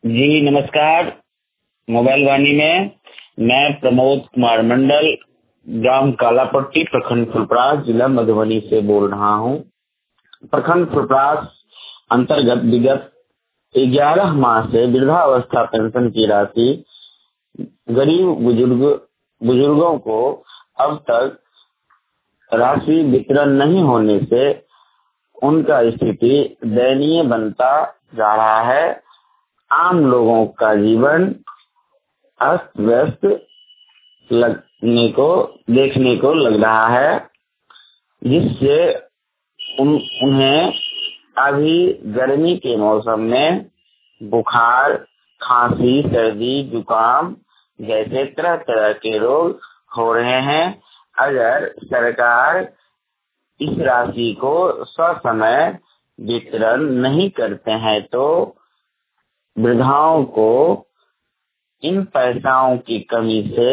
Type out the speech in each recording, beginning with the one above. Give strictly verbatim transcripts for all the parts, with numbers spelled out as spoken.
जी नमस्कार। मोबाइल वाणी में मैं प्रमोद कुमार मंडल, ग्राम कालापट्टी, प्रखंड फुलपरास, जिला मधुबनी से बोल रहा हूँ। प्रखंड फुलपरास अंतर्गत विगत ग्यारह माह से वृद्धावस्था पेंशन की राशि गरीब बुजुर्ग बुजुर्गों को अब तक राशि वितरण नहीं होने से उनका स्थिति दयनीय बनता जा रहा है। आम लोगों का जीवन अस्त व्यस्त लगने को देखने को लग रहा है, जिससे उन, उन्हें अभी गर्मी के मौसम में बुखार, खांसी, सर्दी, जुकाम जैसे तरह तरह के रोग हो रहे हैं। अगर सरकार इस राशि को ससमय वितरण नहीं करते हैं तो वृद्धाओं को इन पैसाओं की कमी से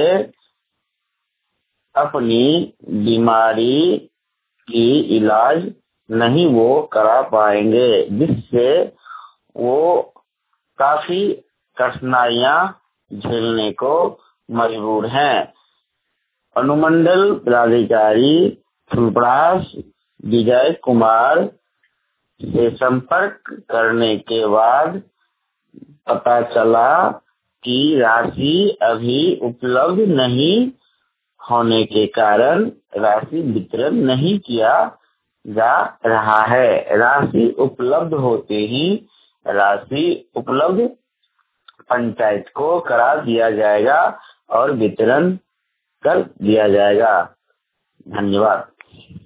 अपनी बीमारी की इलाज नहीं वो करा पाएंगे, जिससे वो काफी कठिनाइयां झेलने को मजबूर हैं। अनुमंडल पदाधिकारी फुलपरास विजय कुमार से संपर्क करने के बाद पता चला कि राशि अभी उपलब्ध नहीं होने के कारण राशि वितरण नहीं किया जा रहा है। राशि उपलब्ध होते ही राशि उपलब्ध पंचायत को करा दिया जाएगा और वितरण कर दिया जाएगा। धन्यवाद।